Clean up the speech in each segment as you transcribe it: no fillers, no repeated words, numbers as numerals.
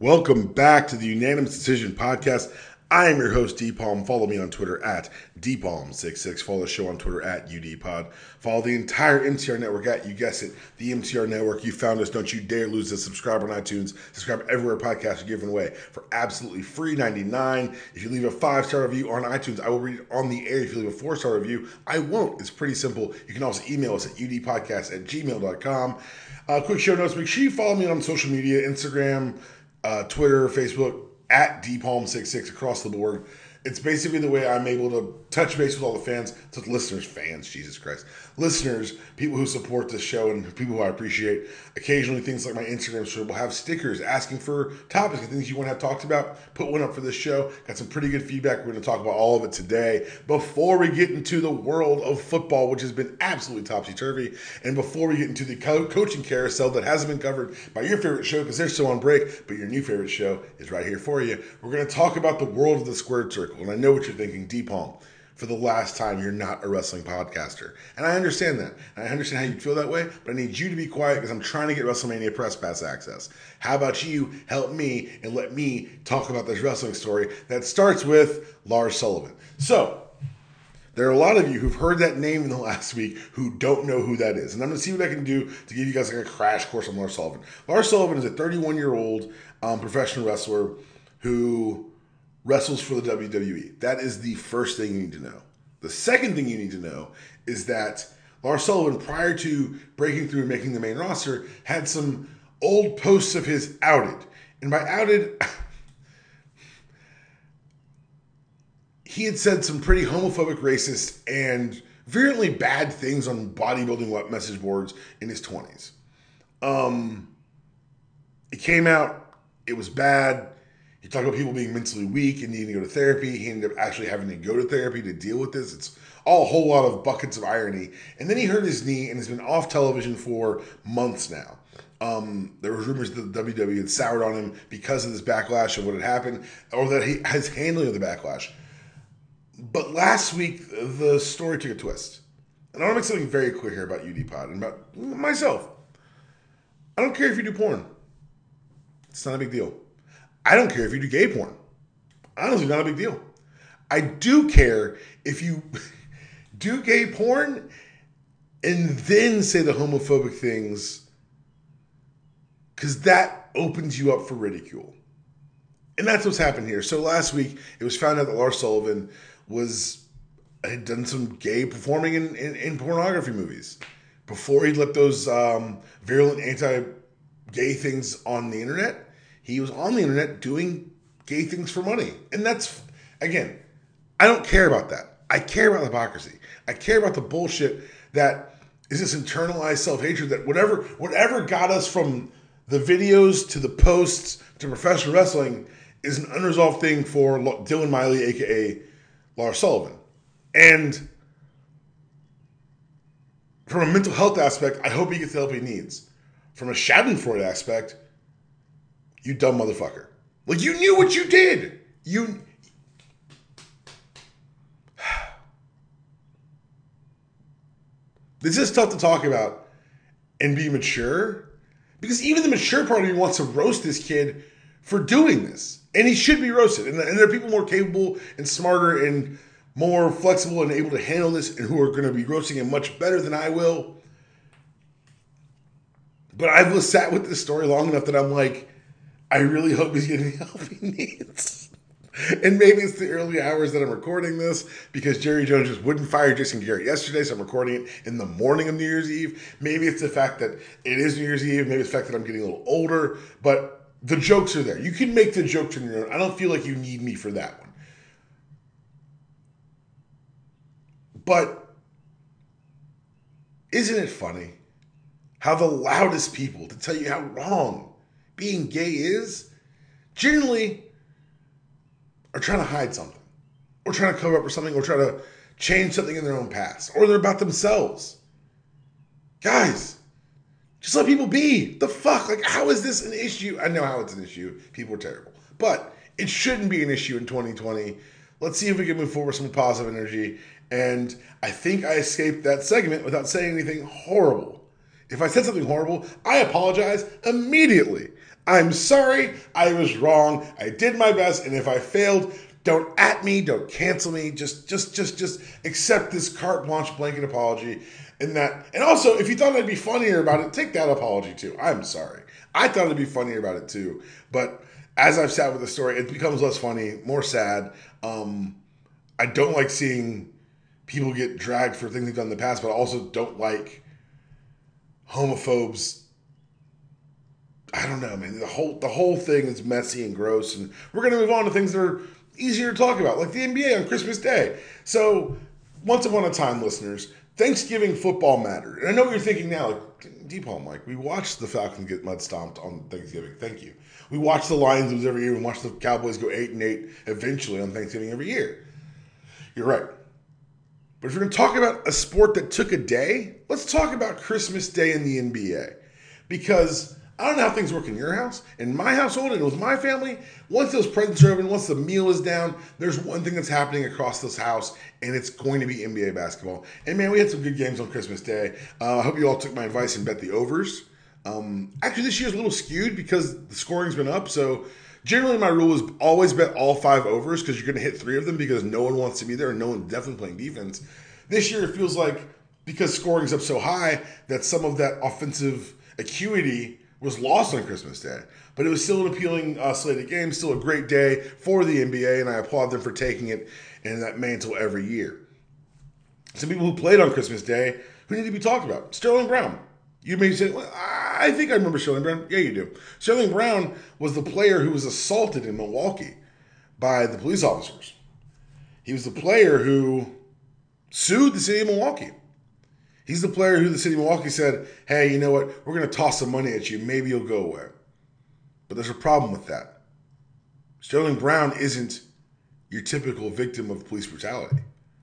Welcome back to the Unanimous Decision Podcast. I am your host, D-Palm. Follow me on Twitter at DPalm66. Follow the show on Twitter at UDPod. Follow the entire MTR Network at, you guess it, the MTR Network. You found us. Don't you dare lose this. Subscribe on iTunes. Subscribe everywhere podcasts are given away for absolutely free $99. If you leave a 5-star review on iTunes, I will read it on the air. If you leave a 4-star review, I won't. It's pretty simple. You can also email us at udpodcast@gmail.com. Quick show notes. Make sure you follow me on social media, Instagram, Twitter, Facebook, at DPalm66 across the board. It's basically the way I'm able to touch base with all the fans, Jesus Christ, listeners, people who support this show and people who I appreciate. Occasionally things like my Instagram story will have stickers asking for topics and things you want to have talked about. Put one up for this show. Got some pretty good feedback. We're going to talk about all of it today. Before we get into the world of football, which has been absolutely topsy-turvy, and before we get into the coaching carousel that hasn't been covered by your favorite show because they're still on break, but your new favorite show is right here for you. We're going to talk about the world of the squared circle. And I know what you're thinking, D-Palm. For the last time, you're not a wrestling podcaster. And I understand that. And I understand how you feel that way, but I need you to be quiet because I'm trying to get WrestleMania Press Pass access. How about you help me and let me talk about this wrestling story that starts with Lars Sullivan. So, there are a lot of you who've heard that name in the last week who don't know who that is. And I'm going to see what I can do to give you guys like a crash course on Lars Sullivan. Lars Sullivan is a 31-year-old professional wrestler who wrestles for the WWE. That is the first thing you need to know. The second thing you need to know is that Lars Sullivan, prior to breaking through and making the main roster, had some old posts of his outed. And by outed, he had said some pretty homophobic, racist, and virulently bad things on bodybuilding message boards in his 20s. It came out, it was bad. He talked about people being mentally weak and needing to go to therapy. He ended up actually having to go to therapy to deal with this. It's all a whole lot of buckets of irony. And then he hurt his knee and has been off television for months now. There was rumors that the WWE had soured on him because of this backlash of what had happened, or that he has handling of the backlash. But last week, the story took a twist. And I want to make something very clear here about UDPod and about myself. I don't care if you do porn. It's not a big deal. I don't care if you do gay porn. Honestly, not a big deal. I do care if you do gay porn and then say the homophobic things, because that opens you up for ridicule. And that's what's happened here. So last week, it was found out that Lars Sullivan had done some gay performing in pornography movies before he let those virulent anti-gay things on the internet. He was on the internet doing gay things for money. And that's, again, I don't care about that. I care about hypocrisy. I care about the bullshit that is this internalized self-hatred that whatever got us from the videos to the posts to professional wrestling is an unresolved thing for Dylan Miley, a.k.a. Lars Sullivan. And from a mental health aspect, I hope he gets the help he needs. From a Schadenfreude aspect, you dumb motherfucker. Like, you knew what you did. This is tough to talk about and be mature. Because even the mature part of me wants to roast this kid for doing this. And he should be roasted. And there are people more capable and smarter and more flexible and able to handle this and who are going to be roasting him much better than I will. But I've sat with this story long enough that I'm like, I really hope he's getting the help he needs. And maybe it's the early hours that I'm recording this because Jerry Jones just wouldn't fire Jason Garrett yesterday, so I'm recording it in the morning of New Year's Eve. Maybe it's the fact that it is New Year's Eve. Maybe it's the fact that I'm getting a little older. But the jokes are there. You can make the jokes on your own. I don't feel like you need me for that one. But isn't it funny how the loudest people to tell you how wrong being gay is, generally are trying to hide something, or trying to cover up for something, or try to change something in their own past, or they're about themselves. Guys, just let people be. The fuck? Like, how is this an issue? I know how it's an issue. People are terrible. But it shouldn't be an issue in 2020. Let's see if we can move forward with some positive energy. And I think I escaped that segment without saying anything horrible. If I said something horrible, I apologize immediately. I'm sorry. I was wrong. I did my best. And if I failed, don't at me. Don't cancel me. Just accept this carte blanche blanket apology. And also, if you thought I'd be funnier about it, take that apology too. I'm sorry. I thought it'd be funnier about it too. But as I've sat with the story, it becomes less funny, more sad. I don't like seeing people get dragged for things they've done in the past, but I also don't like homophobes. I don't know, man. The whole thing is messy and gross, and we're going to move on to things that are easier to talk about, like the NBA on Christmas Day. So, once upon a time, listeners, Thanksgiving football mattered. And I know what you're thinking now, like, D-Palm, like, we watched the Falcons get mud stomped on Thanksgiving. Thank you. We watch the Lions lose every year. We watch the Cowboys go 8-8 eventually on Thanksgiving every year. You're right. But if we're going to talk about a sport that took a day, let's talk about Christmas Day in the NBA. Because I don't know how things work in your house. In my household and with my family, once those presents are open, once the meal is down, there's one thing that's happening across this house, and it's going to be NBA basketball. And man, we had some good games on Christmas Day. I hope you all took my advice and bet the overs. Actually, this year's a little skewed because the scoring's been up. So generally my rule is always bet all 5 overs because you're going to hit 3 of them because no one wants to be there and no one's definitely playing defense. This year it feels like because scoring's up so high that some of that offensive acuity was lost on Christmas Day. But it was still an appealing slate of games, still a great day for the NBA, and I applaud them for taking it in that mantle every year. Some people who played on Christmas Day who need to be talked about. Sterling Brown. You may say, well, I think I remember Sterling Brown. Yeah, you do. Sterling Brown was the player who was assaulted in Milwaukee by the police officers. He was the player who sued the city of Milwaukee. He's the player who the city of Milwaukee said, hey, you know what? We're going to toss some money at you. Maybe you'll go away. But there's a problem with that. Sterling Brown isn't your typical victim of police brutality.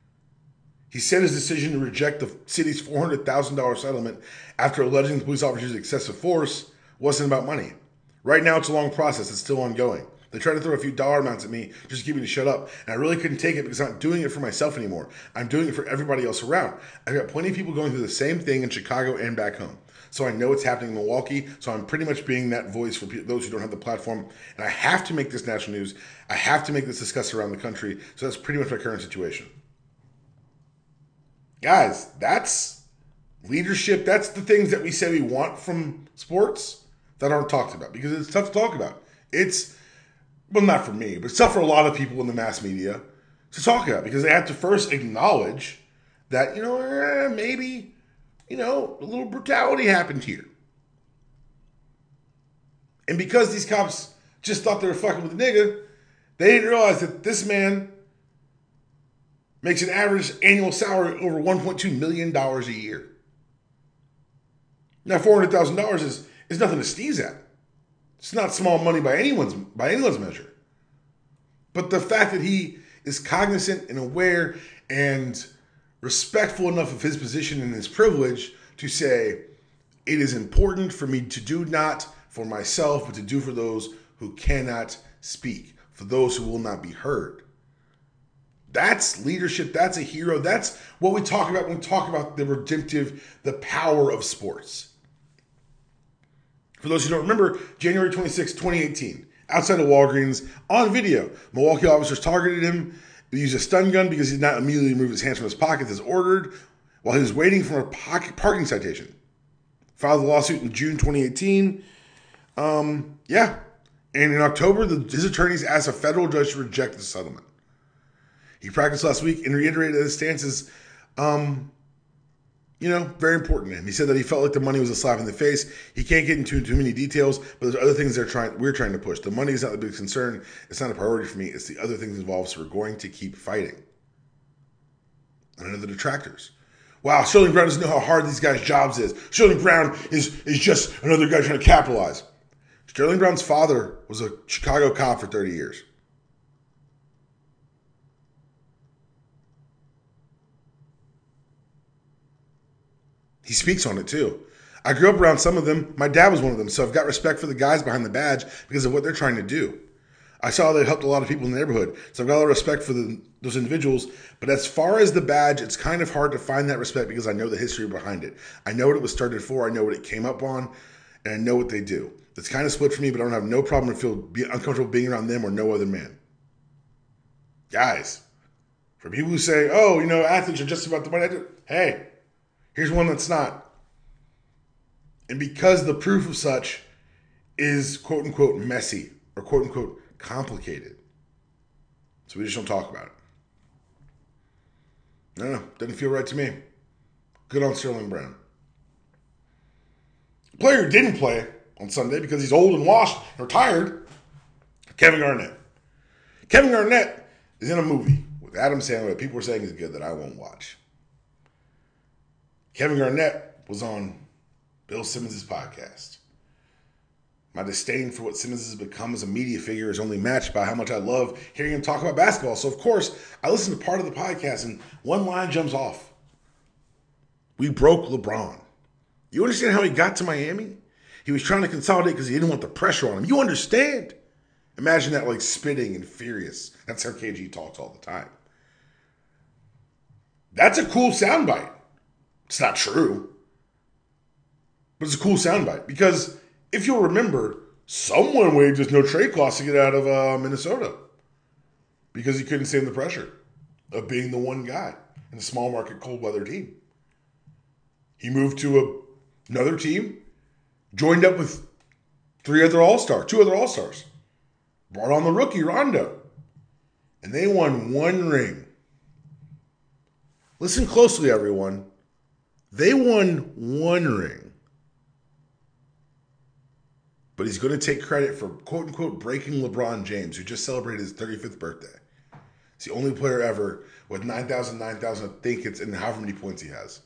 He said his decision to reject the city's $400,000 settlement after alleging the police officers' excessive force wasn't about money. Right now, it's a long process. It's still ongoing. They tried to throw a few dollar amounts at me just to get me to shut up. And I really couldn't take it because I'm not doing it for myself anymore. I'm doing it for everybody else around. I've got plenty of people going through the same thing in Chicago and back home. So I know what's happening in Milwaukee. So I'm pretty much being that voice for those who don't have the platform. And I have to make this national news. I have to make this discussed around the country. So that's pretty much my current situation. Guys, that's leadership. That's the things that we say we want from sports that aren't talked about because it's tough to talk about. Well, not for me, but it's tough for a lot of people in the mass media to talk about because they have to first acknowledge that, maybe, a little brutality happened here. And because these cops just thought they were fucking with the nigga, they didn't realize that this man makes an average annual salary over $1.2 million a year. Now, $400,000 is nothing to sneeze at. It's not small money by anyone's measure. But the fact that he is cognizant and aware and respectful enough of his position and his privilege to say, it is important for me to do not for myself, but to do for those who cannot speak, for those who will not be heard. That's leadership. That's a hero. That's what we talk about when we talk about the power of sports. For those who don't remember, January 26, 2018, outside of Walgreens, on video, Milwaukee officers targeted him. They used a stun gun because he did not immediately remove his hands from his pockets as ordered while he was waiting for a parking citation. Filed the lawsuit in June 2018. And in October, his attorneys asked a federal judge to reject the settlement. He practiced last week and reiterated that his stance is, very important to him. He said that he felt like the money was a slap in the face. He can't get into too many details, but there's other things we're trying to push. The money is not the big concern. It's not a priority for me. It's the other things involved, so we're going to keep fighting. And another detractors. Wow, Sterling Brown doesn't know how hard these guys' jobs is. Sterling Brown is just another guy trying to capitalize. Sterling Brown's father was a Chicago cop for 30 years. He speaks on it too. I grew up around some of them. My dad was one of them, so I've got respect for the guys behind the badge because of what they're trying to do. I saw they helped a lot of people in the neighborhood, so I've got a lot of respect for those individuals. But as far as the badge, it's kind of hard to find that respect because I know the history behind it. I know what it was started for. I know what it came up on, and I know what they do. that's kind of split for me, but I don't have no problem to be uncomfortable being around them or no other man. Guys, for people who say, oh, athletes are just about the money, hey, here's one that's not. And because the proof of such is quote unquote messy or quote unquote complicated, so we just don't talk about it. I don't know. Doesn't feel right to me. Good on Sterling Brown. The player who didn't play on Sunday because he's old and washed and retired, Kevin Garnett. Kevin Garnett is in a movie with Adam Sandler that people are saying is good that I won't watch. Kevin Garnett was on Bill Simmons' podcast. My disdain for what Simmons has become as a media figure is only matched by how much I love hearing him talk about basketball. So, of course, I listen to part of the podcast and one line jumps off. We broke LeBron. You understand how he got to Miami? He was trying to consolidate because he didn't want the pressure on him. You understand? Imagine that, like, spitting and furious. That's how KG talks all the time. That's a cool soundbite. It's not true. But it's a cool soundbite because if you'll remember, someone waived his no trade clause to get out of Minnesota because he couldn't stand the pressure of being the one guy in a small market cold weather team. He moved to another team, joined up with two other All-Stars, brought on the rookie Rondo, and they won one ring. Listen closely, everyone. They won one ring. But he's going to take credit for, quote-unquote, breaking LeBron James, who just celebrated his 35th birthday. He's the only player ever with 9,000, I think it's in however many points he has.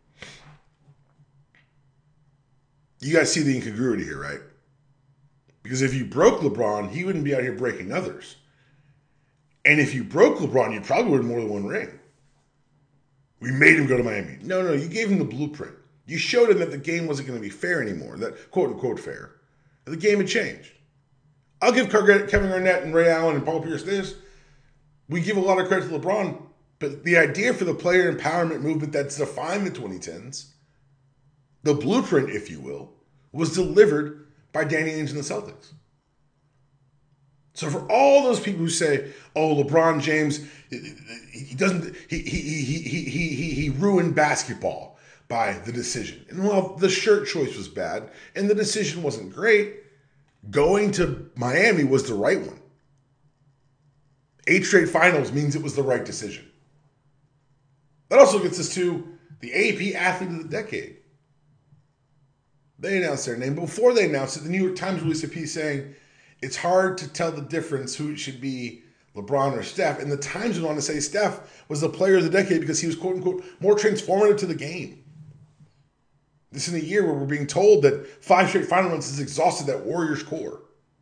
You guys see the incongruity here, right? Because if you broke LeBron, he wouldn't be out here breaking others. And if you broke LeBron, you probably would have more than one ring. We made him go to Miami. No, you gave him the blueprint. You showed him that the game wasn't going to be fair anymore, that quote-unquote fair. The game had changed. I'll give Kevin Garnett and Ray Allen and Paul Pierce this. We give a lot of credit to LeBron, but the idea for the player empowerment movement that's defined the 2010s, the blueprint, if you will, was delivered by Danny Ainge and the Celtics. So for all those people who say, "Oh, LeBron James, he ruined basketball by the decision," and while the shirt choice was bad and the decision wasn't great, going to Miami was the right one. 8 straight finals means it was the right decision. That also gets us to the AP Athlete of the Decade. They announced their name. But before they announced it, the New York Times released a piece saying it's hard to tell the difference who it should be, LeBron or Steph. And the Times went on to say Steph was the player of the decade because he was, quote unquote, more transformative to the game. This in a year where we're being told that 5 straight final runs has exhausted that Warriors core.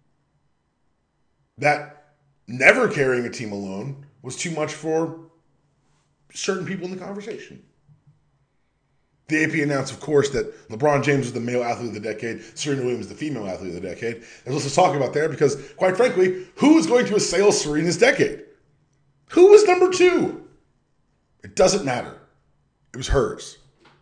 That never carrying a team alone was too much for certain people in the conversation. The AP announced, of course, that LeBron James was the male athlete of the decade, Serena Williams the female athlete of the decade. There's lots to talk about there because, quite frankly, who is going to assail Serena's decade? Who was number 2? It doesn't matter. It was hers.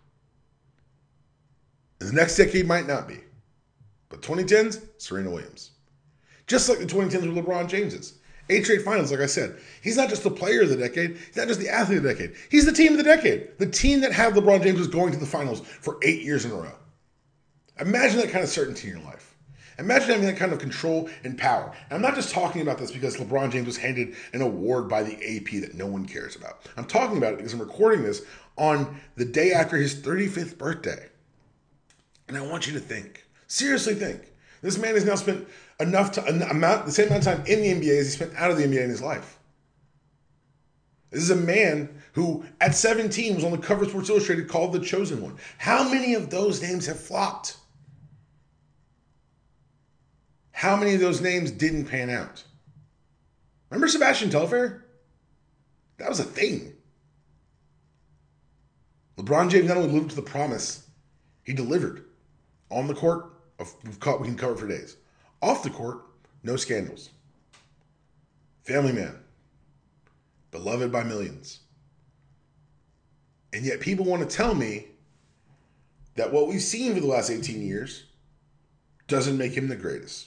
And the next decade might not be. But 2010s, Serena Williams. Just like the 2010s with LeBron James's. 8 straight finals, like I said. He's not just the player of the decade. He's not just the athlete of the decade. He's the team of the decade. The team that had LeBron James was going to the finals for 8 years in a row. Imagine that kind of certainty in your life. Imagine having that kind of control and power. And I'm not just talking about this because LeBron James was handed an award by the AP that no one cares about. I'm talking about it because I'm recording this on the day after his 35th birthday. And I want you to think. Seriously think. This man has now spent the same amount of time in the NBA as he spent out of the NBA in his life. This is a man who, at 17, was on the cover of Sports Illustrated called the Chosen One. How many of those names have flopped? How many of those names didn't pan out? Remember Sebastian Telfair? That was a thing. LeBron James not only lived to the promise, he delivered. On the court, we can cover it for days. Off the court, no scandals. Family man. Beloved by millions. And yet people want to tell me that what we've seen for the last 18 years doesn't make him the greatest.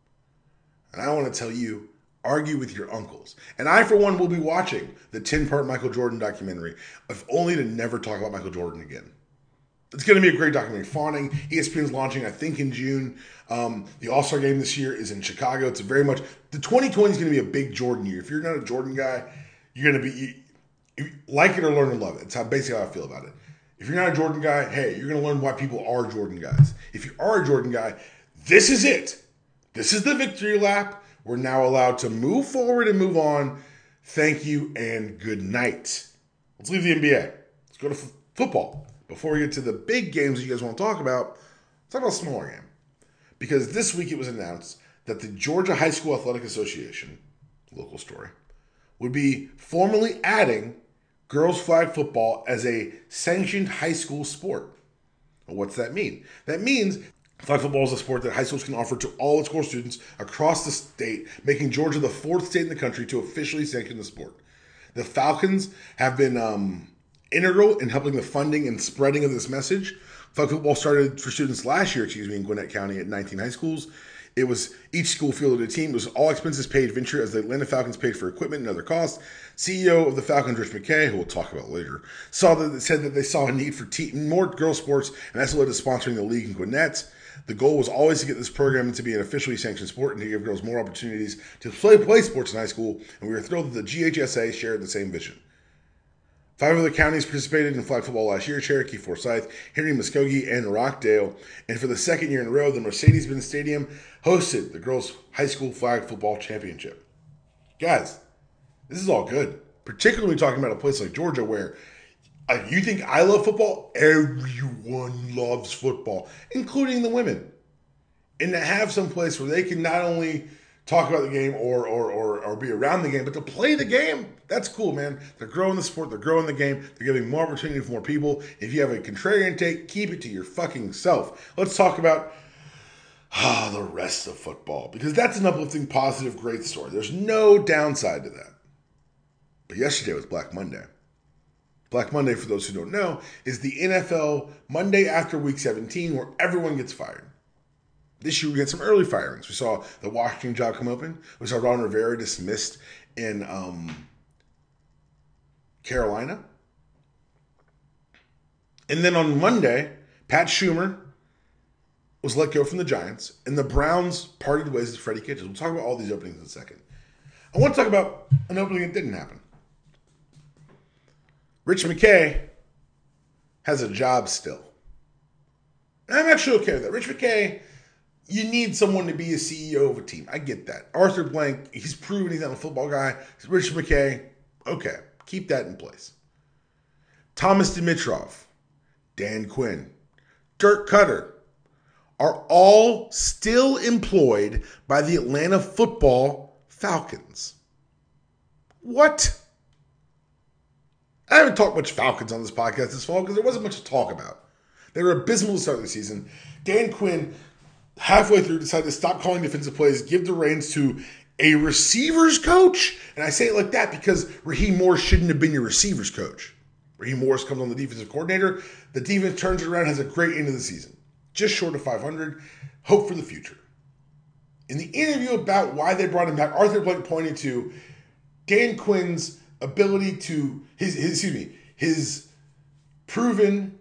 And I want to tell you, argue with your uncles. And I, for one, will be watching the 10-part Michael Jordan documentary, if only to never talk about Michael Jordan again. It's going to be a great documentary. Fawning, ESPN's launching, I think, in June. The All-Star game this year is in Chicago. It's very much, the 2020 is going to be a big Jordan year. If you're not a Jordan guy, you're going to be, like it or learn to love it. It's basically how I feel about it. If you're not a Jordan guy, hey, you're going to learn why people are Jordan guys. If you are a Jordan guy, this is it. This is the victory lap. We're now allowed to move forward and move on. Thank you and good night. Let's leave the NBA. Let's go to football. Before we get to the big games that you guys want to talk about, let's talk about a smaller game. Because this week it was announced that the Georgia High School Athletic Association, local story, would be formally adding girls flag football as a sanctioned high school sport. Well, what's that mean? That means flag football is a sport that high schools can offer to all its core students across the state, making Georgia the fourth state in the country to officially sanction the sport. The Falcons have been integral in helping the funding and spreading of this message. Flag football started for students last year, in Gwinnett County at 19 high schools. It was each school fielded a team. It was all expenses paid venture as the Atlanta Falcons paid for equipment and other costs. CEO of the Falcons, Rich McKay, who we'll talk about later, said that they saw a need for more girls sports, and that's led to sponsoring the league in Gwinnett. The goal was always to get this program to be an officially sanctioned sport and to give girls more opportunities to play sports in high school, and we were thrilled that the GHSA shared the same vision. 5 other counties participated in flag football last year: Cherokee, Forsyth, Henry, Muskogee, and Rockdale. And for the second year in a row, the Mercedes-Benz Stadium hosted the girls' high school flag football championship. Guys, this is all good, particularly talking about a place like Georgia where you think I love football? Everyone loves football, including the women. And to have some place where they can not only talk about the game or be around the game, but to play the game, that's cool, man. They're growing the sport, they're growing the game, they're giving more opportunity for more people. If you have a contrarian take, keep it to your fucking self. Let's talk about the rest of football, because that's an uplifting, positive, great story. There's no downside to that. But yesterday was Black Monday. Black Monday, for those who don't know, is the NFL Monday after Week 17 where everyone gets fired. This year we had some early firings. We saw the Washington job come open. We saw Ron Rivera dismissed in Carolina. And then on Monday, Pat Schumer was let go from the Giants, and the Browns parted ways with Freddie Kitchens. We'll talk about all these openings in a second. I want to talk about an opening that didn't happen. Rich McKay has a job still. And I'm actually okay with that. Rich McKay, you need someone to be a CEO of a team. I get that. Arthur Blank, he's proven he's not a football guy. Rich McKay, okay, keep that in place. Thomas Dimitrov, Dan Quinn, Dirk Cutter are all still employed by the Atlanta Football Falcons. What? I haven't talked much Falcons on this podcast this fall because there wasn't much to talk about. They were abysmal to start the season. Dan Quinn, halfway through, decided to stop calling defensive plays, give the reins to a receivers coach. And I say it like that because Raheem Morris shouldn't have been your receivers coach. Raheem Morris comes on the defensive coordinator. The defense turns it around, has a great end of the season. Just short of 500. Hope for the future. In the interview about why they brought him back, Arthur Blank pointed to Dan Quinn's ability to, his proven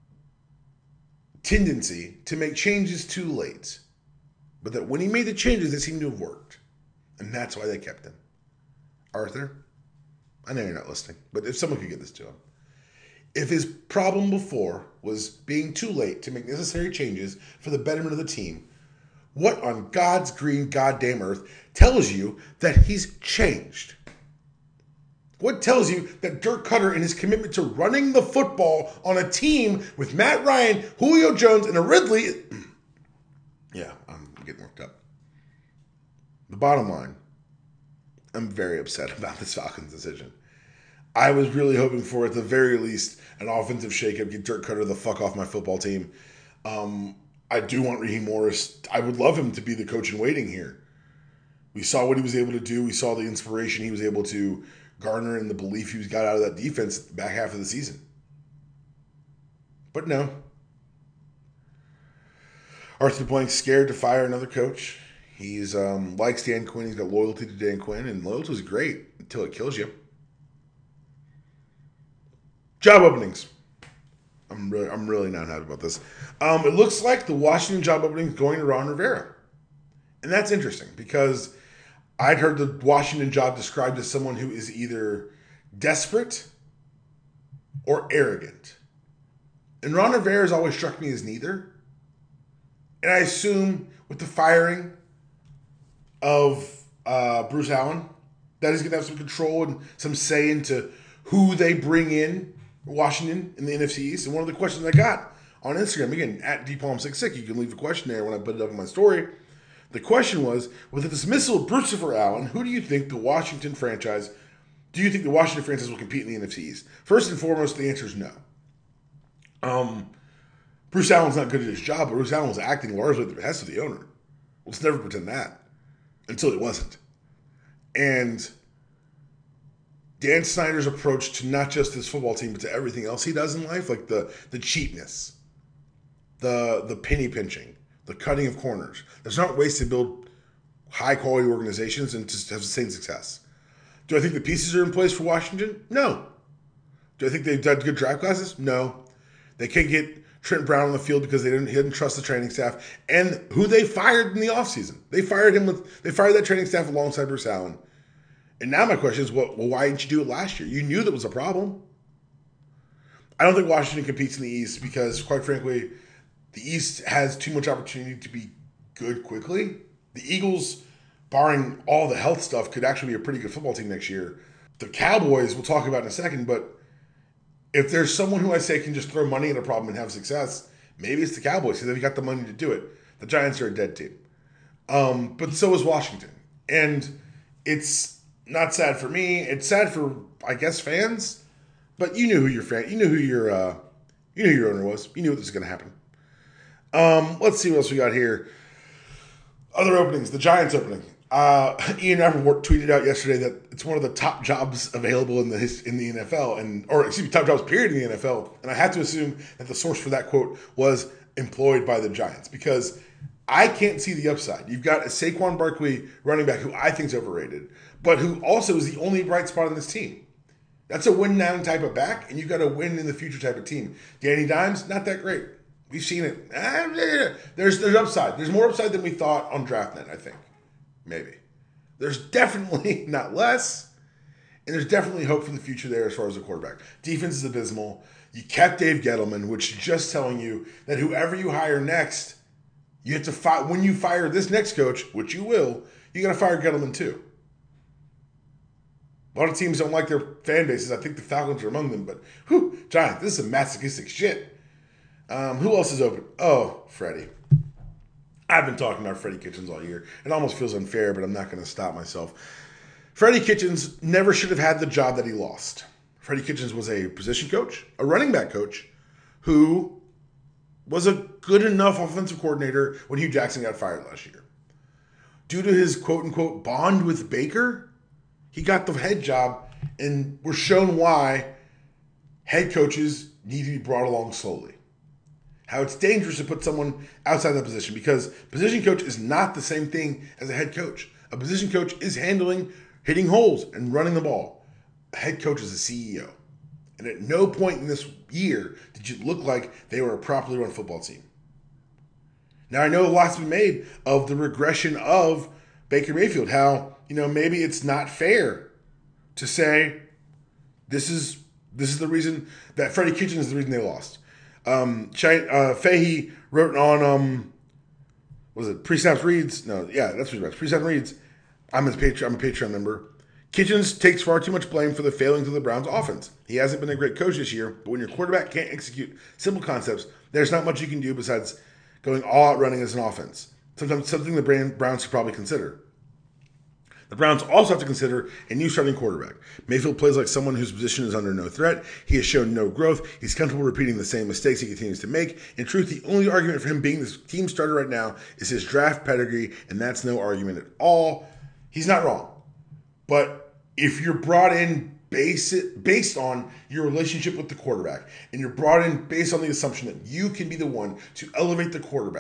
tendency to make changes too late. But that when he made the changes, they seemed to have worked. And that's why they kept him. Arthur, I know you're not listening, but if someone could get this to him. If his problem before was being too late to make necessary changes for the betterment of the team, what on God's green goddamn earth tells you that he's changed? What tells you that Dirk Cutter and his commitment to running the football on a team with Matt Ryan, Julio Jones, and a Ridley... Yeah, I'm getting worked up. The bottom line, I'm very upset about this Falcons decision. I was really hoping for, at the very least, an offensive shakeup, get Dirk Cutter the fuck off my football team. I do want Raheem Morris. I would love him to be the coach in waiting here. We saw what he was able to do. We saw the inspiration he was able to garner and the belief he got out of that defense at the back half of the season. But no. Arthur Blank's scared to fire another coach. He's likes Dan Quinn. He's got loyalty to Dan Quinn, and loyalty is great until it kills you. Job openings. I'm really not happy about this. It looks like the Washington job opening is going to Ron Rivera, and that's interesting because I'd heard the Washington job described as someone who is either desperate or arrogant, and Ron Rivera has always struck me as neither. And I assume with the firing of Bruce Allen, that he's going to have some control and some say into who they bring in Washington in the NFC East. And one of the questions I got on Instagram, again, at DPalm66, you can leave a question there when I put it up in my story. The question was, with the dismissal of Bruce Allen, who do you think the Washington franchise will compete in the NFC East? First and foremost, the answer is no. Bruce Allen's not good at his job, but Bruce Allen was acting largely at the behest of the owner. Let's never pretend that. Until it wasn't. And Dan Snyder's approach to not just his football team, but to everything else he does in life, like the cheapness, the penny pinching, the cutting of corners. There's not ways to build high-quality organizations and to have sustained success. Do I think the pieces are in place for Washington? No. Do I think they've done good draft classes? No. They can't get Trent Brown on the field because he didn't trust the training staff. And who they fired in the offseason. They fired that training staff alongside Bruce Allen. And now my question is, well, why didn't you do it last year? You knew that was a problem. I don't think Washington competes in the East because, quite frankly, the East has too much opportunity to be good quickly. The Eagles, barring all the health stuff, could actually be a pretty good football team next year. The Cowboys, we'll talk about in a second, but if there's someone who I say can just throw money at a problem and have success, maybe it's the Cowboys because they've got the money to do it. The Giants are a dead team. But so is Washington. And it's not sad for me. It's sad for, I guess, fans. But you knew who your owner was. You knew this was going to happen. Let's see what else we got here. Other openings. The Giants opening. Ian Rappaport tweeted out yesterday that it's one of the top jobs available in the NFL, top jobs period in the NFL. And I have to assume that the source for that quote was employed by the Giants because I can't see the upside. You've got a Saquon Barkley running back who I think is overrated, but who also is the only bright spot on this team. That's a win now type of back, and you've got a win in the future type of team. Danny Dimes, not that great. We've seen it. There's upside. There's more upside than we thought on DraftNet, I think. Maybe. There's definitely not less, and there's definitely hope for the future there as far as the quarterback. Defense is abysmal. You kept Dave Gettleman, which is just telling you that whoever you hire next, you have to when you fire this next coach, which you will, you got to fire Gettleman too. A lot of teams don't like their fan bases. I think the Falcons are among them, but Giants, this is some masochistic shit. Who else is open? Oh, Freddie. I've been talking about Freddie Kitchens all year. It almost feels unfair, but I'm not going to stop myself. Freddie Kitchens never should have had the job that he lost. Freddie Kitchens was a position coach, a running back coach, who was a good enough offensive coordinator when Hugh Jackson got fired last year. Due to his quote-unquote bond with Baker, he got the head job, and we're shown why head coaches need to be brought along slowly. How it's dangerous to put someone outside that position because position coach is not the same thing as a head coach. A position coach is hitting holes and running the ball. A head coach is a CEO. And at no point in this year did it look like they were a properly run football team. Now, I know a lot's been made of the regression of Baker Mayfield, how, maybe it's not fair to say this is the reason that Freddie Kitchens is the reason they lost. Fahey wrote on was it Pre-Snaps Reads? No, yeah, that's what it was. Pre-Snaps Reads. I'm a Patreon member. Kitchens takes far too much blame for the failings of the Browns offense. He hasn't been a great coach this year, but when your quarterback can't execute simple concepts, there's not much you can do besides going all out running as an offense. Sometimes something the Browns should probably consider. The Browns also have to consider a new starting quarterback. Mayfield plays like someone whose position is under no threat. He has shown no growth. He's comfortable repeating the same mistakes he continues to make. In truth, the only argument for him being the team starter right now is his draft pedigree, and that's no argument at all. He's not wrong. But if you're brought in based on your relationship with the quarterback, and you're brought in based on the assumption that you can be the one to elevate the quarterback,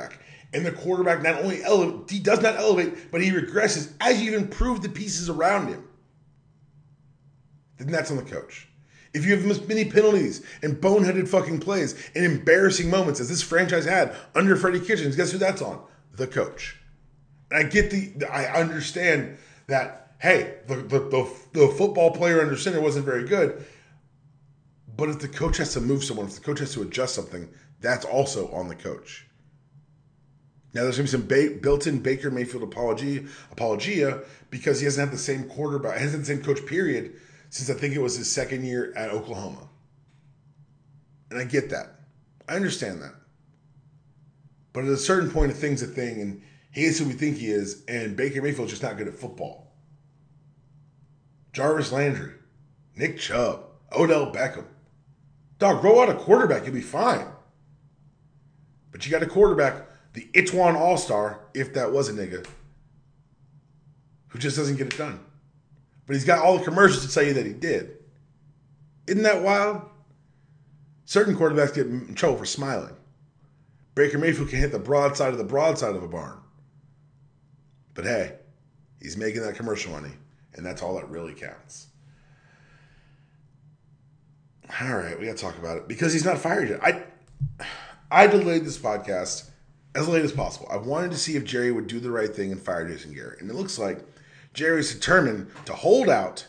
and the quarterback not only he does not elevate, but he regresses as you improve the pieces around him, then that's on the coach. If you have missed many penalties and boneheaded fucking plays and embarrassing moments, as this franchise had under Freddie Kitchens, guess who that's on? The coach. And I understand that, hey, the football player under center wasn't very good, but if the coach has to move someone, if the coach has to adjust something, that's also on the coach. Now, there's going to be some built-in Baker Mayfield apologia because he hasn't had the same quarterback, hasn't had the same coach, period, since I think it was his second year at Oklahoma. And I get that. I understand that. But at a certain point, a thing's a thing, and he is who we think he is, and Baker Mayfield's just not good at football. Jarvis Landry, Nick Chubb, Odell Beckham. Dog, roll out a quarterback, you'll be fine. But you got a quarterback, the Itwan All-Star, if that was a nigga, who just doesn't get it done. But he's got all the commercials to tell you that he did. Isn't that wild? Certain quarterbacks get in trouble for smiling. Baker Mayfield can hit the broadside of a barn. But hey, he's making that commercial money, and that's all that really counts. All right, we got to talk about it because he's not fired yet. I delayed this podcast as late as possible. I wanted to see if Jerry would do the right thing and fire Jason Garrett, and it looks like Jerry's determined to hold out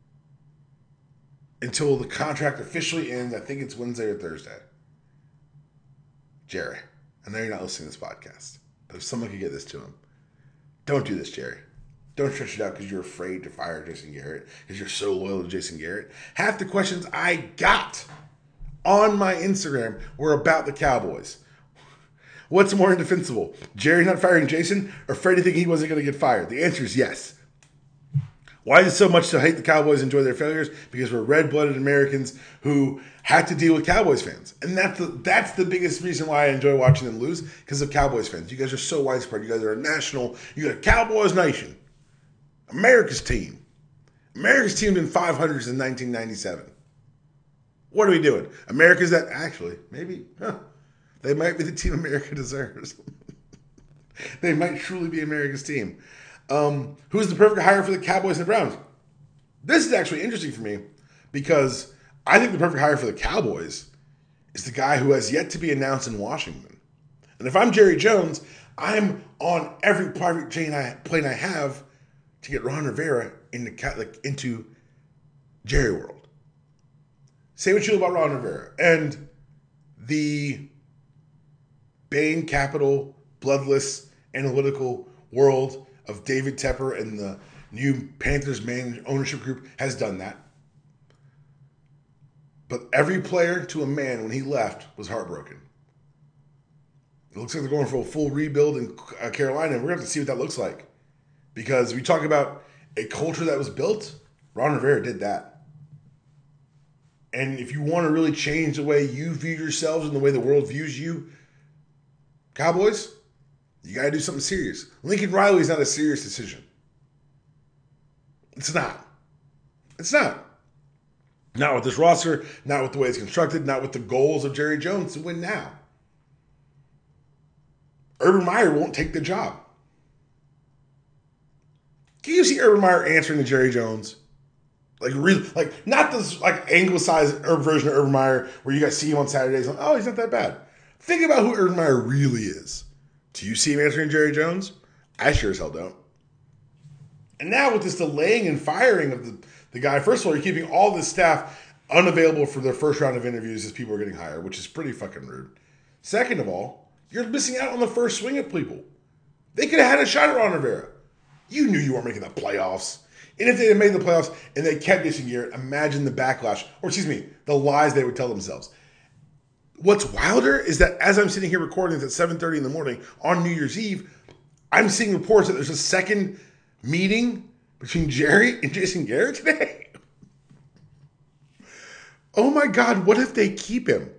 until the contract officially ends. I think it's Wednesday or Thursday. Jerry, I know you're not listening to this podcast, but if someone could get this to him, don't do this, Jerry. Don't stretch it out because you're afraid to fire Jason Garrett, because you're so loyal to Jason Garrett. Half the questions I got on my Instagram were about the Cowboys. What's more indefensible? Jerry not firing Jason or Freddie thinking he wasn't going to get fired? The answer is yes. Why is it so much to hate the Cowboys and enjoy their failures? Because we're red-blooded Americans who have to deal with Cowboys fans. And that's the biggest reason why I enjoy watching them lose, because of Cowboys fans. You guys are so widespread. You guys are you got a Cowboys nation. America's team. America's team been 500 since 1997. What are we doing? America's that, actually, maybe, they might be the team America deserves. They might truly be America's team. Who's the perfect hire for the Cowboys and the Browns? This is actually interesting for me because I think the perfect hire for the Cowboys is the guy who has yet to be announced in Washington. And if I'm Jerry Jones, I'm on every private plane I have to get Ron Rivera into Jerry World. Say what you will about Ron Rivera and the Bain Capital, bloodless, analytical world of David Tepper and the new Panthers ownership group has done that. But every player to a man when he left was heartbroken. It looks like they're going for a full rebuild in Carolina, and we're going to have to see what that looks like. Because we talk about a culture that was built, Ron Rivera did that. And if you want to really change the way you view yourselves and the way the world views you, Cowboys, you got to do something serious. Lincoln Riley is not a serious decision. It's not. It's not. Not with this roster, not with the way it's constructed, not with the goals of Jerry Jones to win now. Urban Meyer won't take the job. Can you see Urban Meyer answering to Jerry Jones? Not this anglicized version of Urban Meyer where you guys see him on Saturdays. Oh, he's not that bad. Think about who Urban Meyer really is. Do you see him answering Jerry Jones? I sure as hell don't. And now with this delaying and firing of the guy, first of all, you're keeping all this staff unavailable for their first round of interviews as people are getting hired, which is pretty fucking rude. Second of all, you're missing out on the first swing of people. They could have had a shot at Ron Rivera. You knew you weren't making the playoffs. And if they had made the playoffs and they kept Jason Garrett, imagine the backlash, the lies they would tell themselves. What's wilder is that as I'm sitting here recording this at 7:30 in the morning on New Year's Eve, I'm seeing reports that there's a second meeting between Jerry and Jason Garrett today. Oh my God, what if they keep him?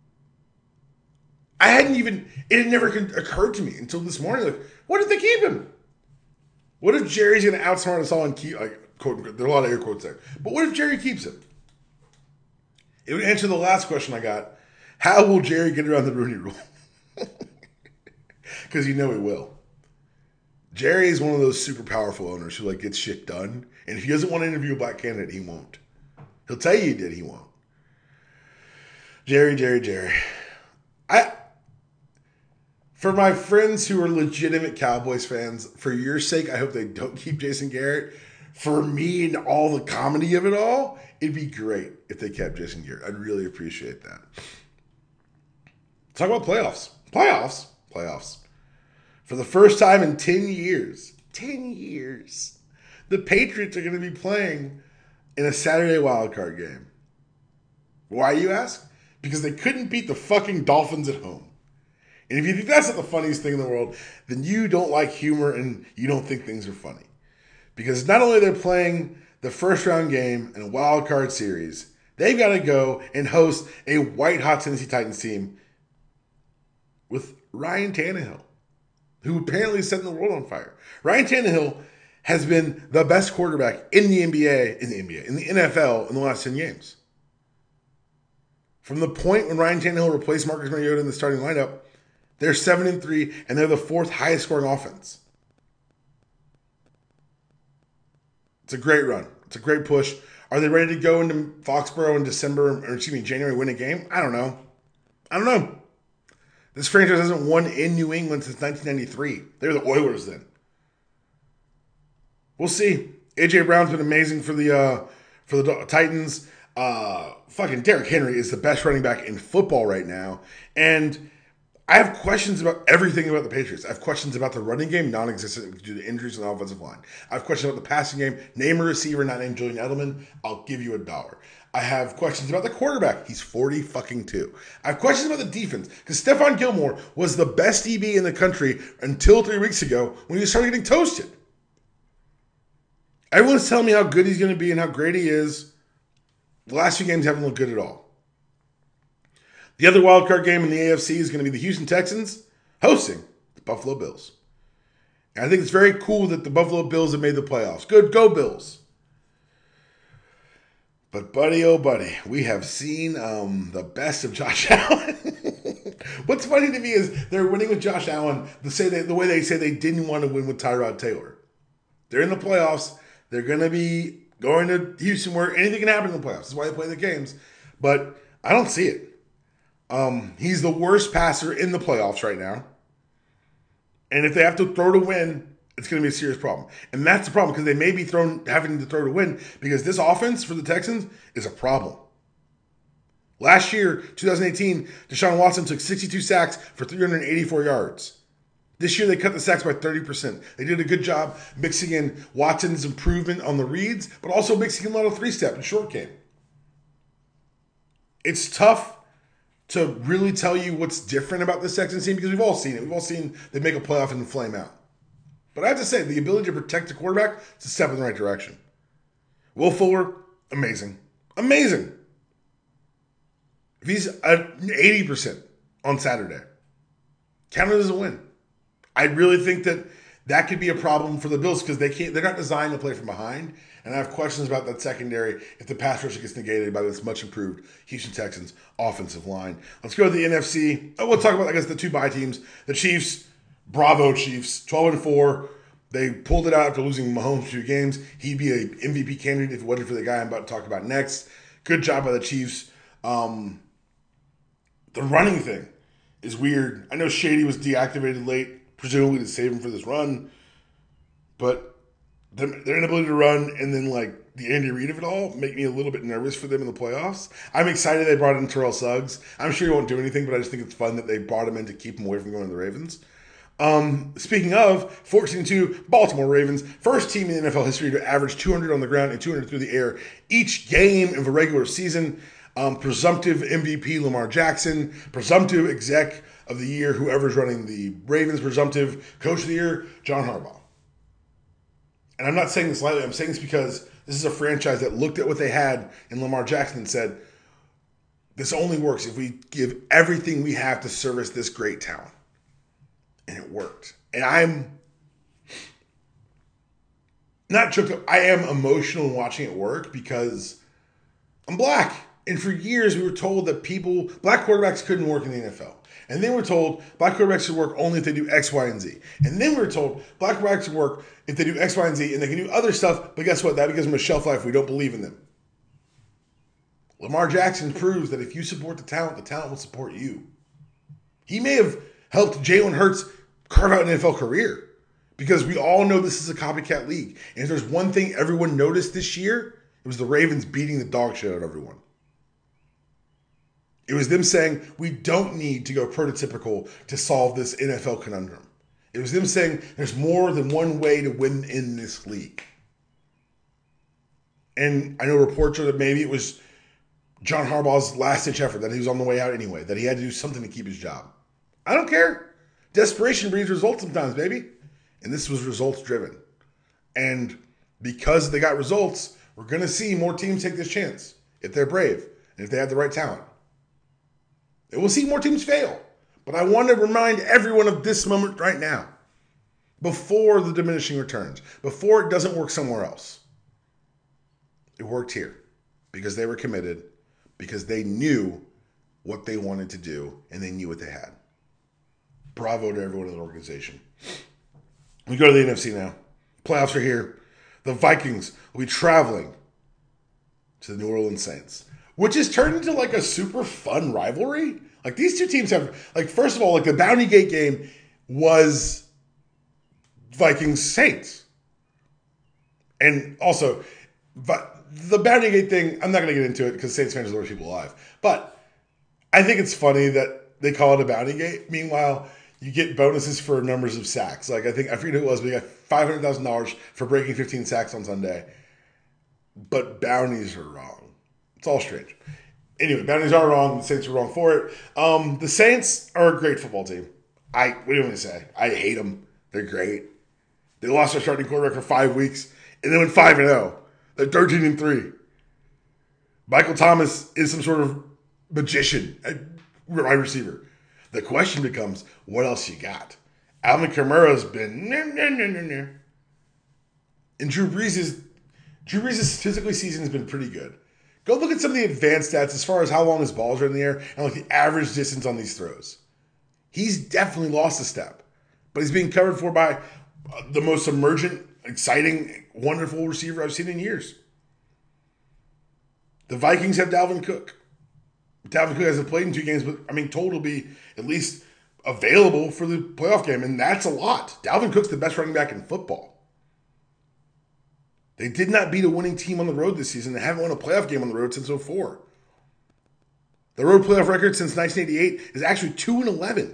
It had never occurred to me until this morning. What if they keep him? What if Jerry's going to outsmart us all and keep, quote, there are a lot of air quotes there. But what if Jerry keeps him? It would answer the last question I got. How will Jerry get around the Rooney Rule? because you know he will. Jerry is one of those super powerful owners who like gets shit done. And if he doesn't want to interview a black candidate, he won't. He'll tell you he did, he won't. Jerry. For my friends who are legitimate Cowboys fans, for your sake, I hope they don't keep Jason Garrett. For me and all the comedy of it all, it'd be great if they kept Jason Garrett. I'd really appreciate that. Let's talk about playoffs. Playoffs. For the first time in 10 years, the Patriots are going to be playing in a Saturday wildcard game. Why, you ask? Because they couldn't beat the fucking Dolphins at home. And if you think that's not the funniest thing in the world, then you don't like humor and you don't think things are funny. Because not only they're playing the first round game in a wild card series, they've got to go and host a white-hot Tennessee Titans team with Ryan Tannehill, who apparently is setting the world on fire. Ryan Tannehill has been the best quarterback in the NFL in the last 10 games. From the point when Ryan Tannehill replaced Marcus Mariota in the starting lineup, they're 7-3, and they're the fourth highest scoring offense. It's a great run. It's a great push. Are they ready to go into Foxborough in January, win a game? I don't know. This franchise hasn't won in New England since 1993. They were the Oilers then. We'll see. A.J. Brown's been amazing for the Titans. Fucking Derrick Henry is the best running back in football right now. And I have questions about everything about the Patriots. I have questions about the running game, non-existent due to injuries on the offensive line. I have questions about the passing game. Name a receiver not named Julian Edelman. I'll give you $1. I have questions about the quarterback. He's 40-2. I have questions about the defense because Stephon Gilmore was the best DB in the country until 3 weeks ago when he started getting toasted. Everyone's telling me how good he's going to be and how great he is. The last few games haven't looked good at all. The other wildcard game in the AFC is going to be the Houston Texans hosting the Buffalo Bills. And I think it's very cool that the Buffalo Bills have made the playoffs. Good, go Bills. But buddy, oh buddy, we have seen the best of Josh Allen. What's funny to me is they're winning with Josh Allen the way they say they didn't want to win with Tyrod Taylor. They're in the playoffs. They're going to be going to Houston where anything can happen in the playoffs. That's why they play the games. But I don't see it. He's the worst passer in the playoffs right now. And if they have to throw to win, it's going to be a serious problem. And that's the problem because they may be having to throw to win because this offense for the Texans is a problem. Last year, 2018, Deshaun Watson took 62 sacks for 384 yards. This year, they cut the sacks by 30%. They did a good job mixing in Watson's improvement on the reads, but also mixing in a lot of three-step and short game. It's tough to really tell you what's different about this Texans team because we've all seen it. We've all seen they make a playoff and flame out. But I have to say, the ability to protect the quarterback is a step in the right direction. Will Fuller, amazing. Amazing. If he's at 80% on Saturday, count it as a win. I really think that could be a problem for the Bills because they're not designed to play from behind. And I have questions about that secondary if the pass rush gets negated by this much improved Houston Texans offensive line. Let's go to the NFC. We'll talk about, I guess, the two bye teams. The Chiefs, bravo Chiefs, 12-4. They pulled it out after losing Mahomes 2 games. He'd be an MVP candidate if it wasn't for the guy I'm about to talk about next. Good job by the Chiefs. The running thing is weird. I know Shady was deactivated late, presumably to save him for this run. But their inability to run and then like the Andy Reid of it all make me a little bit nervous for them in the playoffs. I'm excited they brought in Terrell Suggs. I'm sure he won't do anything, but I just think it's fun that they brought him in to keep him away from going to the Ravens. Speaking of 14-2 Baltimore Ravens, first team in NFL history to average 200 on the ground and 200 through the air each game of the regular season. Presumptive MVP Lamar Jackson, presumptive exec of the year, whoever's running the Ravens, presumptive coach of the year, John Harbaugh. And I'm not saying this lightly. I'm saying this because this is a franchise that looked at what they had in Lamar Jackson and said, this only works if we give everything we have to service this great talent. And it worked. And I'm not choked up. I am emotional watching it work because I'm black. And for years we were told that black quarterbacks couldn't work in the NFL. And then we're told black quarterbacks should work only if they do X, Y, and Z. And then we're told black quarterbacks should work if they do X, Y, and Z, and they can do other stuff, but guess what? That gives them a shelf life. We don't believe in them. Lamar Jackson proves that if you support the talent will support you. He may have helped Jalen Hurts carve out an NFL career because we all know this is a copycat league. And if there's one thing everyone noticed this year, it was the Ravens beating the dog shit out of everyone. It was them saying, we don't need to go prototypical to solve this NFL conundrum. It was them saying, there's more than one way to win in this league. And I know reports are that maybe it was John Harbaugh's last-ditch effort, that he was on the way out anyway, that he had to do something to keep his job. I don't care. Desperation breeds results sometimes, baby. And this was results-driven. And because they got results, we're going to see more teams take this chance if they're brave and if they have the right talent. And we'll see more teams fail. But I want to remind everyone of this moment right now, before the diminishing returns, before it doesn't work somewhere else. It worked here because they were committed, because they knew what they wanted to do, and they knew what they had. Bravo to everyone in the organization. We go to the NFC now. Playoffs are here. The Vikings will be traveling to the New Orleans Saints, which has turned into like a super fun rivalry. Like these two teams have, like, first of all, like the Bounty Gate game was Vikings Saints. And also, but the Bounty Gate thing, I'm not going to get into it because Saints fans are the worst people alive. But I think it's funny that they call it a Bounty Gate. Meanwhile, you get bonuses for numbers of sacks. Like I forget who it was, but you got $500,000 for breaking 15 sacks on Sunday. But bounties are wrong. It's all strange. Anyway, bounties are wrong. The Saints are wrong for it. The Saints are a great football team. What do you want me to say? I hate them. They're great. They lost their starting quarterback for 5 weeks, and they went 5-0. They're 13-3. Michael Thomas is some sort of magician at wide receiver. The question becomes, what else you got? Alvin Kamara's been and Drew Brees' statistically season has been pretty good. Go look at some of the advanced stats as far as how long his balls are in the air and like the average distance on these throws. He's definitely lost a step, but he's being covered for by the most emergent, exciting, wonderful receiver I've seen in years. The Vikings have Dalvin Cook. Dalvin Cook hasn't played in 2 games, but told he'll be at least available for the playoff game, and that's a lot. Dalvin Cook's the best running back in football. They did not beat a winning team on the road this season. They haven't won a playoff game on the road since 2004. The road playoff record since 1988 is actually 2-11.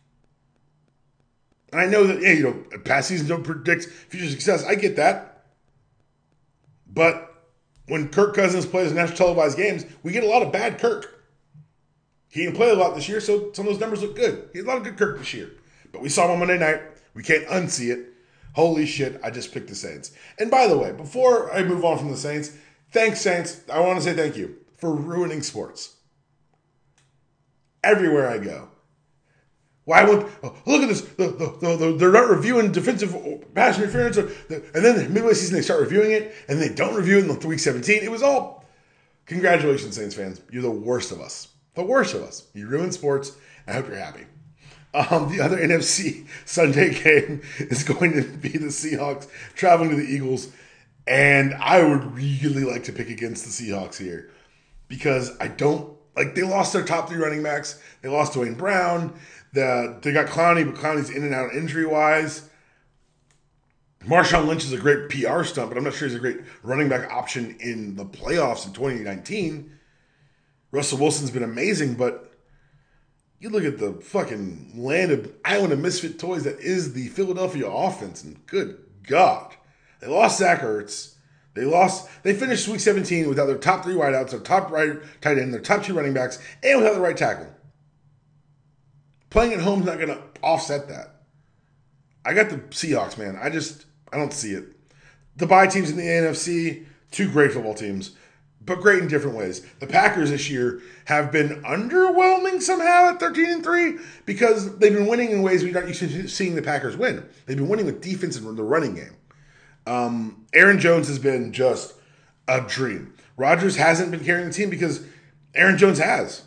And I know that, past seasons don't predict future success. I get that. But when Kirk Cousins plays national televised games, we get a lot of bad Kirk. He didn't play a lot this year, so some of those numbers look good. He had a lot of good Kirk this year. But we saw him on Monday night. We can't unsee it. Holy shit, I just picked the Saints. And by the way, before I move on from the Saints, thanks, Saints. I want to say thank you for ruining sports. Everywhere I go. Look at this. They're not reviewing defensive pass interference. And then the midway season, they start reviewing it, and they don't review it until week 17. It was all, congratulations, Saints fans. You're the worst of us. The worst of us. You ruined sports. I hope you're happy. The other NFC Sunday game is going to be the Seahawks traveling to the Eagles. And I would really like to pick against the Seahawks here because they lost their top 3 running backs. They lost Dwayne Brown. They got Clowney, but Clowney's in and out injury-wise. Marshawn Lynch is a great PR stunt, but I'm not sure he's a great running back option in the playoffs in 2019. Russell Wilson's been amazing, but you look at the fucking land of island of misfit toys that is the Philadelphia offense, and good God. They lost Zach Ertz. They finished week 17 without their top 3 wideouts, their top right tight end, their top 2 running backs, and without the right tackle. Playing at home is not going to offset that. I got the Seahawks, man. I don't see it. The bye teams in the NFC, 2 great football teams, but great in different ways. The Packers this year have been underwhelming somehow at 13-3 because they've been winning in ways we're not used to seeing the Packers win. They've been winning with defense and the running game. Aaron Jones has been just a dream. Rodgers hasn't been carrying the team because Aaron Jones has.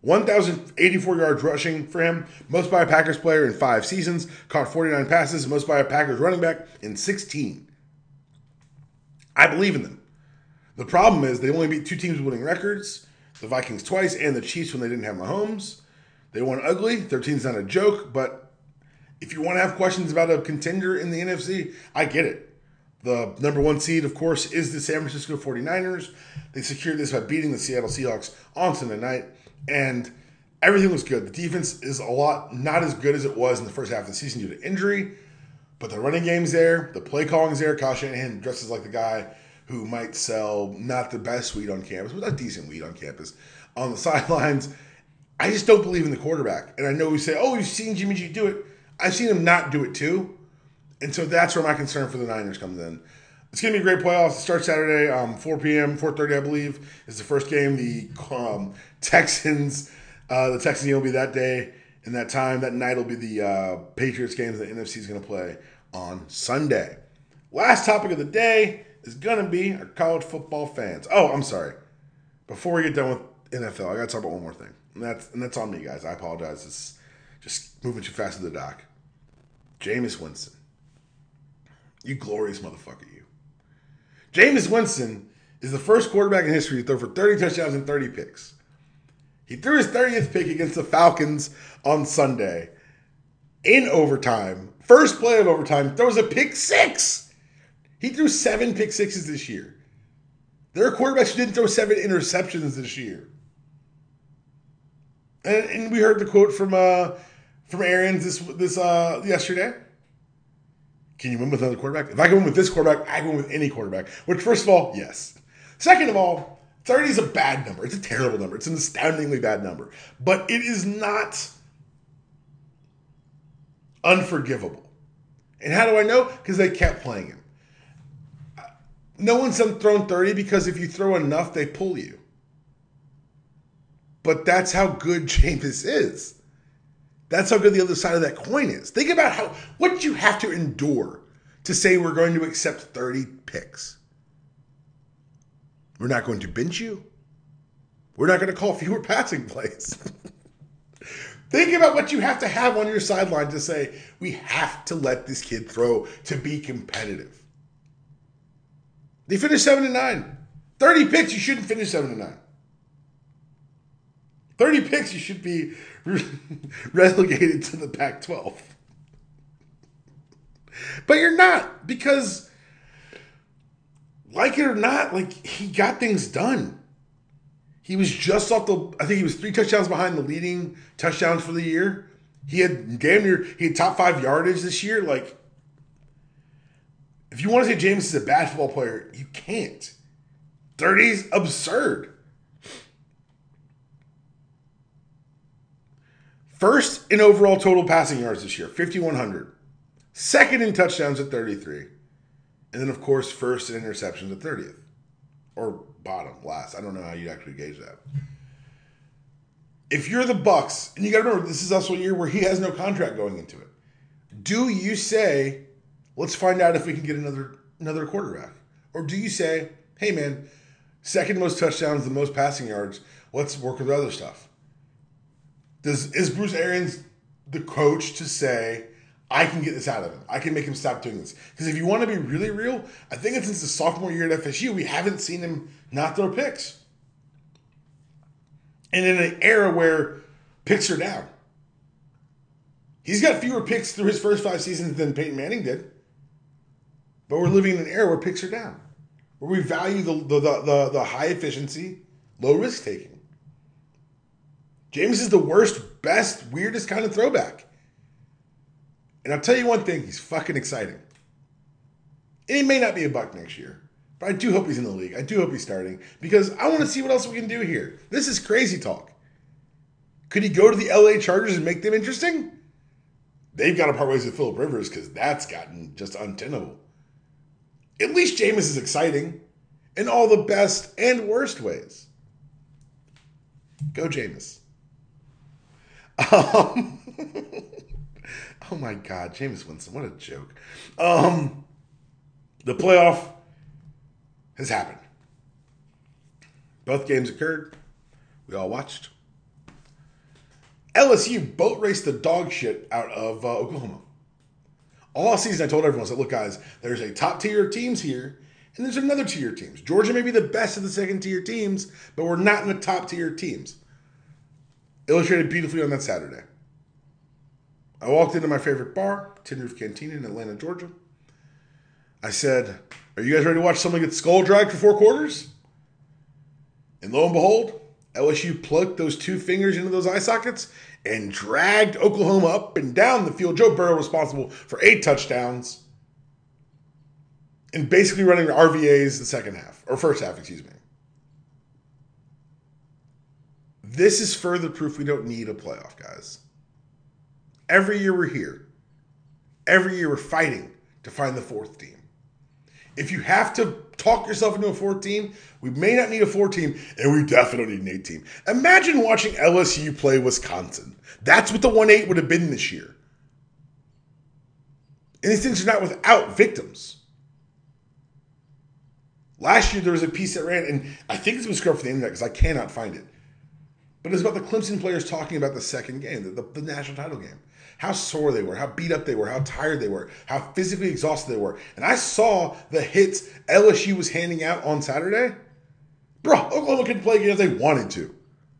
1,084 yards rushing for him, most by a Packers player in 5 seasons, caught 49 passes, most by a Packers running back in 16. I believe in them. The problem is they only beat 2 teams with winning records, the Vikings twice and the Chiefs when they didn't have Mahomes. They won ugly. 13's not a joke, but if you want to have questions about a contender in the NFC, I get it. The number 1 seed, of course, is the San Francisco 49ers. They secured this by beating the Seattle Seahawks on Sunday night, and everything was good. The defense is not as good as it was in the first half of the season due to injury, but the running game's there, the play calling's there. Kyle Shanahan dresses like the guy who might sell not the best weed on campus, but a decent weed on campus on the sidelines. I just don't believe in the quarterback. And I know we say, oh, you've seen Jimmy G do it. I've seen him not do it too. And so that's where my concern for the Niners comes in. It's going to be a great playoffs. It starts Saturday, 4 p.m., 4:30, I believe, is the first game. The Texans will be that day and that time. That night will be the Patriots games the NFC is going to play on Sunday. Last topic of the day is going to be our college football fans. Oh, I'm sorry. Before we get done with NFL, I got to talk about one more thing. And that's on me, guys. I apologize. It's just moving too fast to the dock. Jameis Winston. You glorious motherfucker, you. Jameis Winston is the first quarterback in history to throw for 30 touchdowns and 30 picks. He threw his 30th pick against the Falcons on Sunday in overtime. First play of overtime, throws a pick 6. He threw 7 pick 6s this year. There are quarterbacks who didn't throw 7 interceptions this year. And we heard the quote from Arians this yesterday. Can you win with another quarterback? If I can win with this quarterback, I can win with any quarterback. Which, first of all, yes. Second of all, 30 is a bad number. It's a terrible number. It's an astoundingly bad number. But it is not unforgivable. And how do I know? Because they kept playing him. No one's thrown 30 because if you throw enough, they pull you. But that's how good Jameis is. That's how good the other side of that coin is. Think about what you have to endure to say we're going to accept 30 picks. We're not going to bench you. We're not going to call fewer passing plays. Think about what you have to have on your sideline to say, we have to let this kid throw to be competitive. They finished 7-9. 30 picks, you shouldn't finish 7-9. 30 picks, you should be relegated to the Pac-12. But you're not, because, like it or not, he got things done. He was just off I think he was 3 touchdowns behind the leading touchdowns for the year. He had top 5 yardage this year. If you want to say James is a bad football player, you can't. 30's absurd. First in overall total passing yards this year, 5,100. Second in touchdowns at 33. And then, of course, first in interceptions at 30th. Or bottom, last. I don't know how you actually gauge that. If you're the Bucks, and you got to remember, this is also a year where he has no contract going into it. Do you say, let's find out if we can get another quarterback? Or do you say, hey, man, second most touchdowns, the most passing yards, let's work with other stuff? Is Bruce Arians the coach to say, I can get this out of him. I can make him stop doing this? Because if you want to be really real, I think since the sophomore year at FSU, we haven't seen him not throw picks. And in an era where picks are down. He's got fewer picks through his first 5 seasons than Peyton Manning did. But we're living in an era where picks are down. Where we value the high efficiency, low risk taking. James is the worst, best, weirdest kind of throwback. And I'll tell you one thing, he's fucking exciting. And he may not be a Buck next year, but I do hope he's in the league. I do hope he's starting because I want to see what else we can do here. This is crazy talk. Could he go to the LA Chargers and make them interesting? They've got to part ways with Phillip Rivers because that's gotten just untenable. At least Jameis is exciting in all the best and worst ways. Go Jameis. Oh my God, Jameis Winston, what a joke. The playoff has happened. Both games occurred. We all watched. LSU boat raced the dog shit out of Oklahoma. All season I told everyone, I said, look guys, there's a top tier of teams here, and there's another tier of teams. Georgia may be the best of the second tier teams, but we're not in the top tier teams. Illustrated beautifully on that Saturday. I walked into my favorite bar, Tin Roof Cantina in Atlanta, Georgia. I said, are you guys ready to watch someone get skull dragged for 4 quarters? And lo and behold, LSU plugged those 2 fingers into those eye sockets and dragged Oklahoma up and down the field. Joe Burrow responsible for 8 touchdowns and basically running the RVAs the second half, or first half, excuse me. This is further proof we don't need a playoff, guys. Every year we're here. Every year we're fighting to find the 4th team. If you have to talk yourself into a 4th team, we may not need a 4th team, and we definitely need an 8th team. Imagine watching LSU play Wisconsin. That's what the 1-8 would have been this year. And these things are not without victims. Last year there was a piece that ran, and I think it's been scrubbed from the internet because I cannot find it. But it's about the Clemson players talking about the second game, the national title game. How sore they were, how beat up they were, how tired they were, how physically exhausted they were. And I saw the hits LSU was handing out on Saturday. Bro, Oklahoma could play again if they wanted to.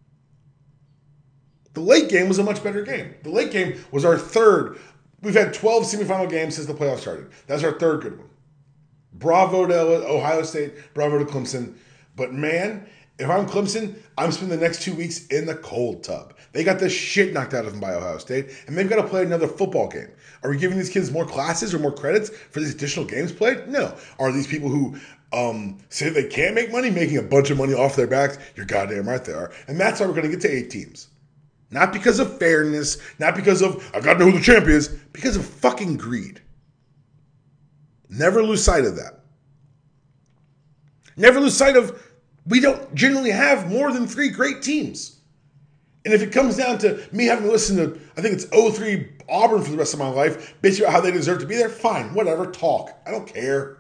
The late game was a much better game. The late game was our 3rd. We've had 12 semifinal games since the playoffs started. That's our 3rd good one. Bravo to Ohio State, bravo to Clemson. But man, if I'm Clemson, I'm spending the next 2 weeks in the cold tub. They got the shit knocked out of them by Ohio State, and they've got to play another football game. Are we giving these kids more classes or more credits for these additional games played? No. Are these people who say they can't make money making a bunch of money off their backs? You're goddamn right they are. And that's why we're going to get to 8 teams. Not because of fairness, not because of, I got to know who the champ is, because of fucking greed. Never lose sight of that. Never lose sight of, we don't generally have more than 3 great teams. And if it comes down to me having to listen to, I think it's 03 Auburn for the rest of my life, bitch about how they deserve to be there, fine, whatever, talk. I don't care.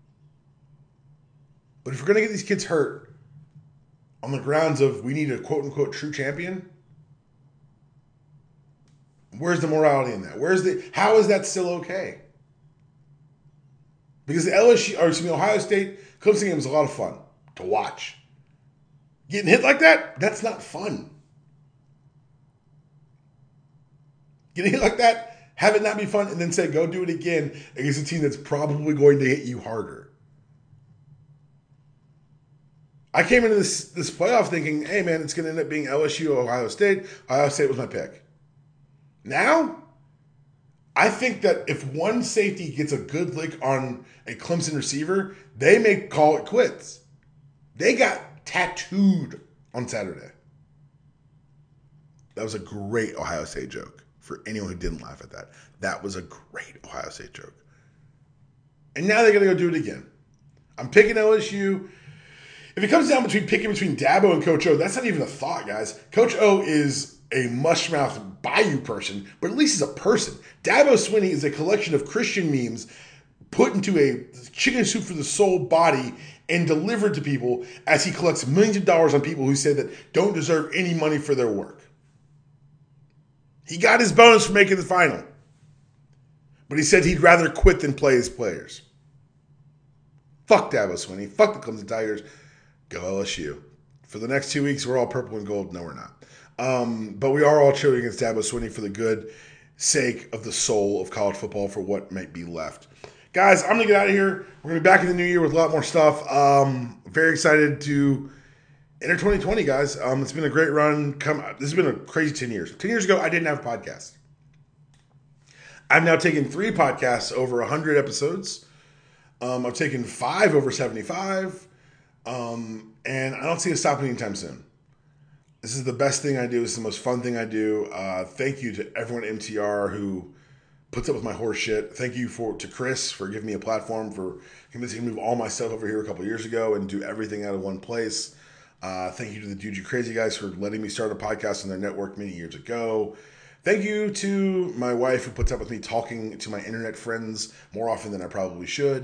But if we're going to get these kids hurt on the grounds of we need a quote-unquote true champion, where's the morality in that? How is that still okay? Because the Ohio State Clemson game was a lot of fun to watch. Getting hit like that, that's not fun. Getting hit like that, have it not be fun, and then say, go do it again against a team that's probably going to hit you harder. I came into this playoff thinking, hey man, it's going to end up being LSU or Ohio State. Ohio State was my pick. Now, I think that if one safety gets a good lick on a Clemson receiver, they may call it quits. They got tattooed on Saturday. That was a great Ohio State joke. For anyone who didn't laugh at that. That was a great Ohio State joke. And now they're going to go do it again. I'm picking LSU. If it comes down picking between Dabo and Coach O, that's not even a thought, guys. Coach O is a mushmouth Bayou person, but at least he's a person. Dabo Swinney is a collection of Christian memes put into a chicken soup for the soul body and delivered to people as he collects millions of dollars on people who say that don't deserve any money for their work. He got his bonus for making the final. But he said he'd rather quit than play his players. Fuck Dabo Swinney. Fuck the Clemson Tigers. Go LSU. For the next 2 weeks, we're all purple and gold. No, we're not. But we are all cheering against Dabo Swinney for the good sake of the soul of college football for what might be left. Guys, I'm going to get out of here. We're going to be back in the new year with a lot more stuff. Very excited to enter 2020, guys. It's been a great run. This has been a crazy 10 years. 10 years ago, I didn't have a podcast. I've now taken 3 podcasts over 100 episodes. I've taken 5 over 75. And I don't see it stopping anytime soon. This is the best thing I do. This is the most fun thing I do. Thank you to everyone at MTR who puts up with my horse shit. Thank you to Chris for giving me a platform, for convincing me to move all my stuff over here a couple years ago and do everything out of one place. Thank you to the Juju Crazy guys for letting me start a podcast on their network many years ago. Thank you to my wife who puts up with me talking to my internet friends more often than I probably should.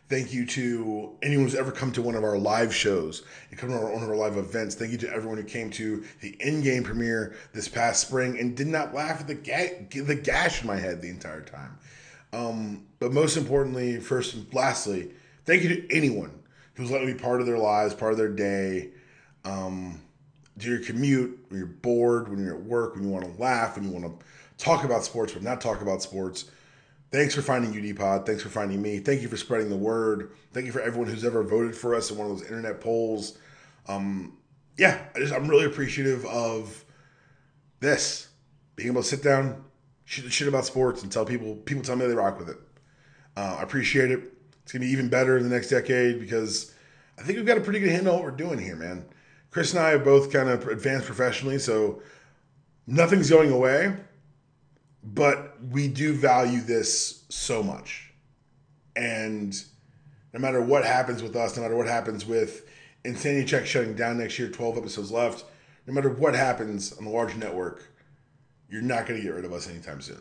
Thank you to anyone who's ever come to one of our live shows and come to one of our live events. Thank you to everyone who came to the in-game premiere this past spring and did not laugh at the gash in my head the entire time. But most importantly, first and lastly, thank you to anyone who's letting me be part of their lives, part of their day. Do your commute, when you're bored, when you're at work, when you want to laugh, when you want to talk about sports but not talk about sports. Thanks for finding UDPod. Thanks for finding me. Thank you for spreading the word. Thank you for everyone who's ever voted for us in one of those internet polls. I'm really appreciative of this. Being able to sit down, shoot the shit about sports, and tell people tell me they rock with it. I appreciate it. It's going to be even better in the next decade because I think we've got a pretty good handle on what we're doing here, man. Chris and I have both kind of advanced professionally, so nothing's going away, but we do value this so much. And no matter what happens with us, no matter what happens with Insanity Check shutting down next year, 12 episodes left, no matter what happens on the large network, you're not going to get rid of us anytime soon.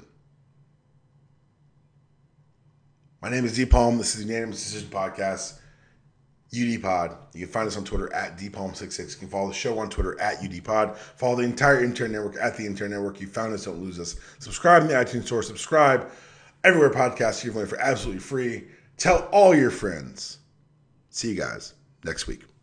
My name is D Palm. This is the Unanimous Decision Podcast, UDPod. You can find us on Twitter at DPalm66. You can follow the show on Twitter at UDPod. Follow the entire Intern Network at the Intern Network. You found us, don't lose us. Subscribe in the iTunes Store. Subscribe everywhere podcasts are for absolutely free. Tell all your friends. See you guys next week.